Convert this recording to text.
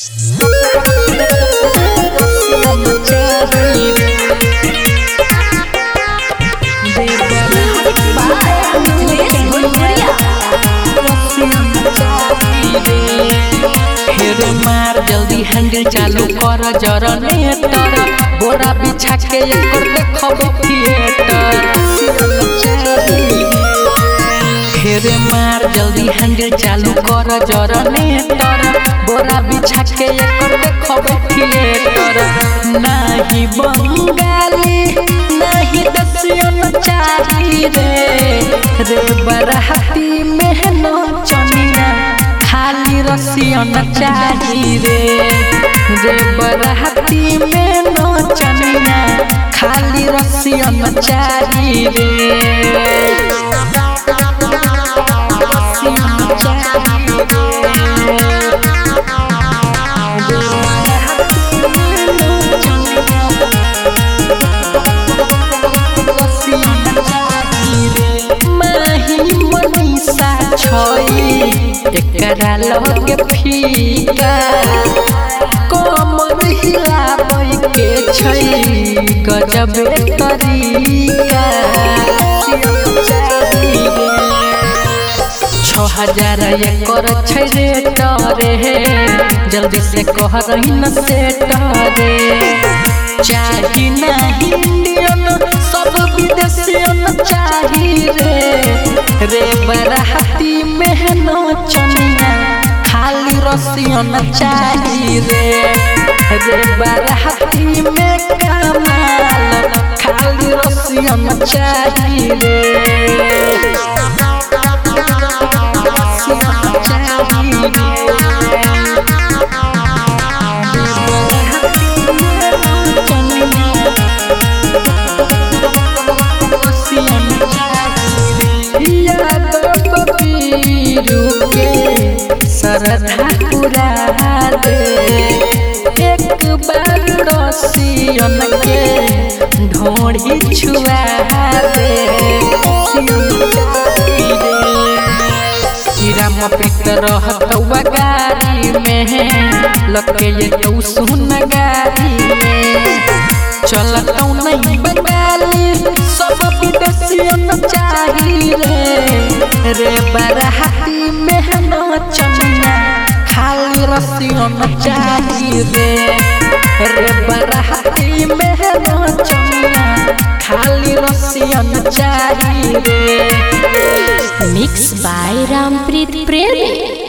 हेरे मार जल्दी हैंडल चालू कर जनरेटर बोरा बिछा के एकर देखब थिएटर। हेरे मार जल्दी हैंडल चालू कर जनरेटर बोरा बिछा के एकर देखब थिएटर। नाही बंगाली नाही दसियन चाही रे बराती में नचनिया खाली रसियन चाही रे बराती में नचनिया खाली रसियन चाही रे। एकरा लगे फीका कमर हिलाबै के छै गजबे तरीका। 6000 एकर छै रेट रे जल्दी से कह रही न सेट रे। चाही नहीं इंडियन सब विदेशियन चाही रे बराती में नचनिया खाली रसियन चाही रे बराती में कमाल खाली रसियन चाही रे। सरधा पूरा दे एक बार रसियन के ढोड़ी छुआ दे। राम पित रहतवा गाड़ी में लगे ये तो सुन गाड़ी में चलतौ नहीं बंगाली सब विदेशियन चाही रे बराती में नचनिया खाली रसियन चाही रे बराती में नचनिया खाली रसियन चाही रे। मिक्स बाय रामप्रीत प्रेमी।